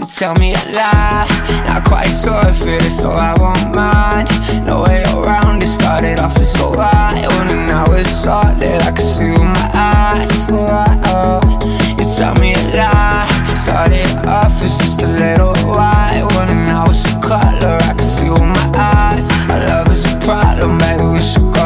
You tell me a lie, not quite sure if it is, so I won't mind. No way around it, started off as so right, when now it's all that I can see with my eyes. You tell me a lie, started off as just a little white, when now it's a color I can see with my eyes. Our love is a problem, baby, we should go,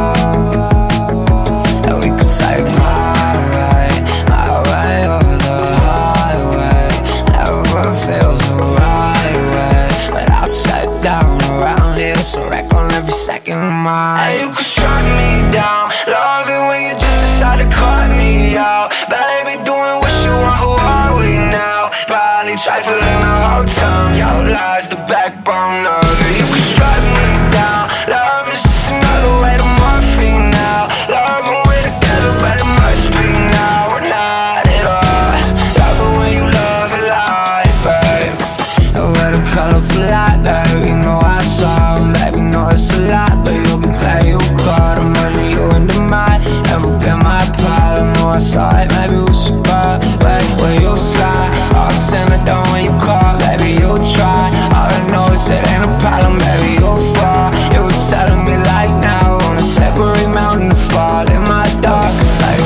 and we could take my way over the highway. Never feels the right way, but I'll shut down around it. It's a wreck on every second of mine. And you could strike me down, love it when you just decide to cut me out. Baby, doing what you want, who are we now? Probably trifling the whole time, your lies the backbone of it. You could strike me down, love is just another way to morphine now. Love when we're together, but it must be now or not at all. Love it when you love it like, babe. We're the colorful light, baby, you know I saw, baby, know it's a lot, but you'll be playing your card. I'm running you into mine, never been my problem, know I saw it, maybe we should go, baby, where you slide, all send it down when you call, baby, you'll try, all I know is it ain't a problem, baby, you'll fall, you were telling me like now, on a separate mountain to fall, in my dark, it's like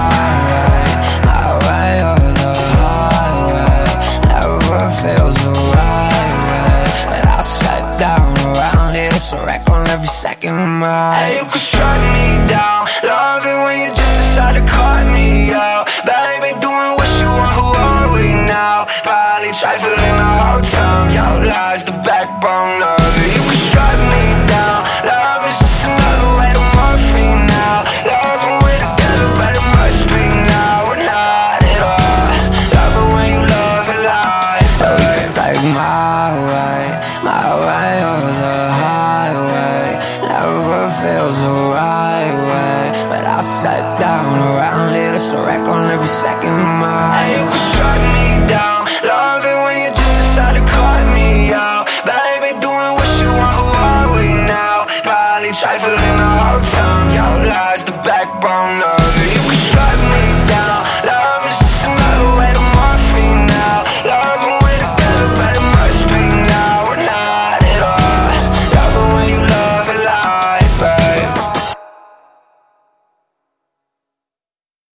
my way over the highway, never feels the right way, but I'll shut down around it, it's a wreck on every second of mine. And you could strike me down, love it when you just decide to cut me out. Baby, doing what you want, who are we now? Probably trifling the whole time, your lies the backbone of it. You could strike me down, love is just another way to morphine now. Love when we're together, but it must be now or not at all. Love it when you love it like, It's like my way over the highway, never feels the right way, but I'll shut down around it, it's a wreck on every second of mine. and you could strike me down, love it when you just decide to cut me out. Baby, doing what you want, who are we now? Probably trifling the whole time, your lies the backbone of